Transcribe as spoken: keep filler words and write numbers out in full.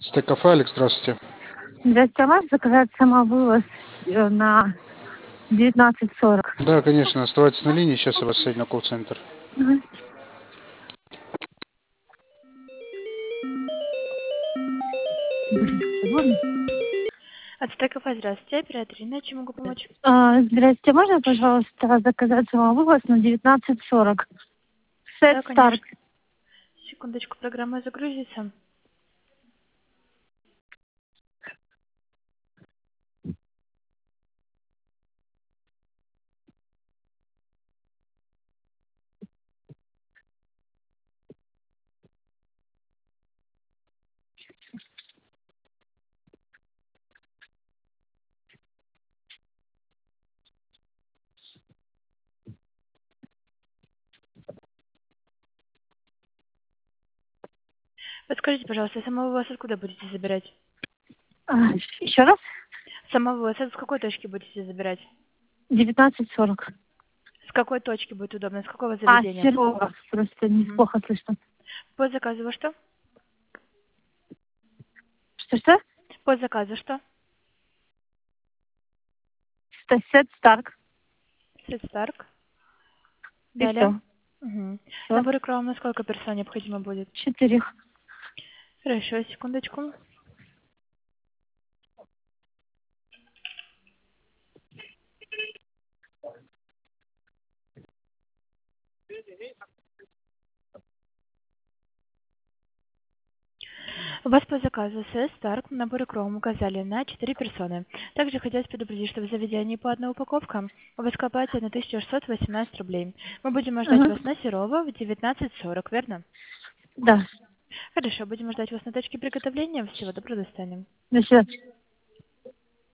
Стек-кафе, Алекс, здравствуйте. Здравствуйте, а можно заказать самовывоз э, на девятнадцать сорок? Да, конечно, оставайтесь на линии, сейчас я вас соединю на колл-центр. Мгм. Блин, свободно? От Стек-кафе, здравствуйте, оператор Инна, чем могу помочь? А, Здравствуйте, можно, пожалуйста, заказать самовывоз на девятнадцать сорок? Сет Да, Старк. конечно. Секундочку, программа загрузится. Подскажите, пожалуйста, самовывоз откуда будете забирать? А, еще раз? Самовывоз с какой точки будете забирать? девятнадцать сорок. С какой точки будет удобно? С какого А, заведения? Серова. Просто не Мгм. плохо слышно. По заказу во что? Что-что? По заказу что? Сет Старк. Сет Старк. И Далее. все. Угу. Все. Набор икру на сколько персон необходимо будет? Четыре. Хорошо, секундочку. У вас по заказу сет Старк набор икру указали на четыре персоны. Также хотелось предупредить, что в заведении по одной упаковка у вас к оплате на тысяча шестьсот восемнадцать рублей. Мы будем ждать Ага. вас на Серова в девятнадцать сорок, верно? Да. Хорошо, будем ждать вас на точке приготовления. Всего доброго, до свидания. До свидания.